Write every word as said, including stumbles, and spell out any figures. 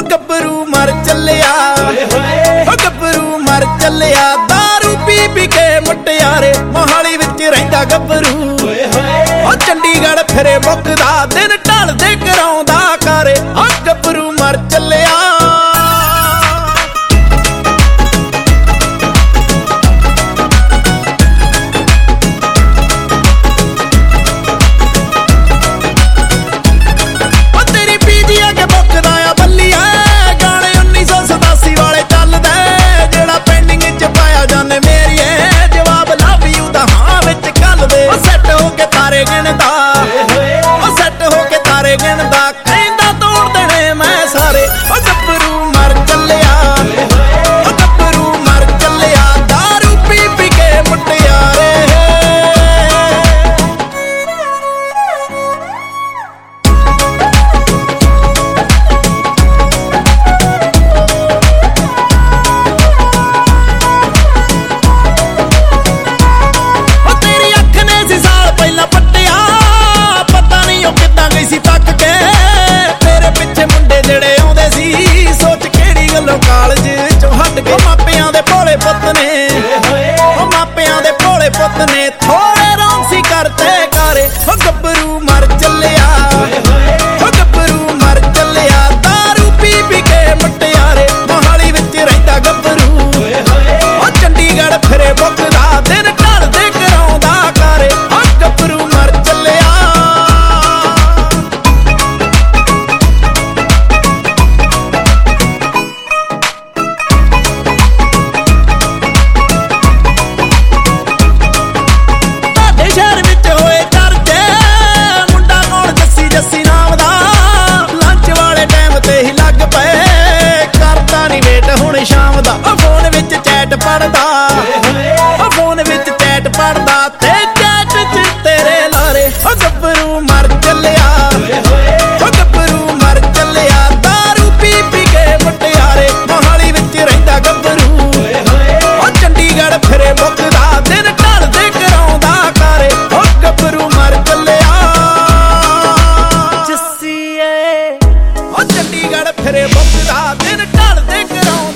ਗੱਭਰੂ ਮਰ ਚੱਲਿਆ, ਓ ਗੱਭਰੂ ਮਰ ਚੱਲਿਆ। ਦਾਰੂ ਪੀ ਪੀ ਕੇ ਮੁਟਿਆਰੇ ਮੋਹਾਲੀ ਵਿੱਚ ਰਹਿੰਦਾ ਗੱਭਰੂ। ਓ ਚੰਡੀਗੜ੍ਹ ਫਿਰੇ ਮੁੱਕਦਾ ਦਿਨ ਢਲਦੇ ਕਰਾਉਂਦਾ ਕਾਰੇ। ਓ ਗੱਭਰੂ ਮਰ ਚੱਲਿਆ। ਪੁੱਤ ਨੇ ਥੋੜੇ ਰੌਂਗ ਸੀ ਕਰਤੇ ਕਾਰੇ। ਓ ਗੱਭਰੂ ਮਰ ਚੱਲਿਆ, ਓ ਗੱਭਰੂ ਮਰ ਚੱਲਿਆ। ਦਾਰੂ ਪੀ ਪੀ ਕੇ ਮੁਟਿਆਰੇ ਮੋਹਾਲੀ ਵਿੱਚ ਰਹਿੰਦਾ ਗੱਭਰੂ। ਓ ਚੰਡੀਗੜ੍ਹ ਫਿਰੇ ਮੁੱਕਦਾ ਦਿਨ ਢਲਦੇ ਕਰਾਉਂਦਾ ਕਾਰੇ। ਓ ਗੱਭਰੂ ਮਰ ਚੱਲਿਆ। ਸ਼ਾਮ ਦਾ ਓ ਫੋਨ ਵਿੱਚ ਚੈਟ ਪੜਦਾ, ਓ ਫੋਨ ਵਿੱਚ ਚੈਟ ਪੜਦਾ ਤੇ ਚੈਟ ਚ ਤੇਰੇ ਲਾਰੇ। ਓ ਗੱਭਰੂ ਮਰ ਚੱਲਿਆ, ਓ ਗੱਭਰੂ ਮਰ ਚੱਲਿਆ। ਦਾਰੂ ਪੀ ਪੀ ਕੇ ਮੁਟਿਆਰੇ ਮੋਹਾਲੀ ਵਿੱਚ ਰਹਿੰਦਾ ਗੱਭਰੂ। ਓ ਚੰਡੀਗੜ੍ਹ ਫਿਰੇ ਮੁੱਕਦਾ ਦਿਨ ਢਲਦੇ ਕਰਾਉਂਦਾ ਕਾਰੇ। ਓ ਗੱਭਰੂ ਮਰ ਚੱਲਿਆ। ਜੱਸੀਏ ਓ ਚੰਡੀਗੜ੍ਹ ਫਿਰੇ ਮੁੱਕਦਾ ਦਿਨ ਢਲਦੇ ਕਰਾਉਂਦਾ